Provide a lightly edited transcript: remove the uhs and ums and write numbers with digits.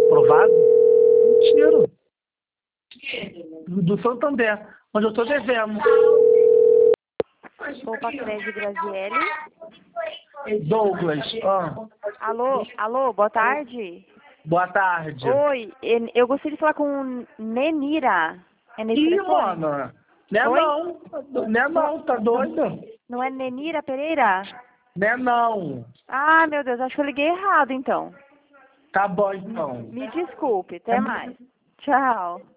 aprovado? Mentira. Do Santander, onde eu estou devendo. Opa, Crédito Graziele. Douglas. Alô, boa tarde. Boa tarde. Oi, eu gostaria de falar com Nenira. É nesse Ih, telefone? mano. Não é Oi? não, tá doida? Não é Nenira Pereira? Não é não. Ah, meu Deus, acho que eu liguei errado, então. Tá bom, então. Me desculpe, até mais. Tchau.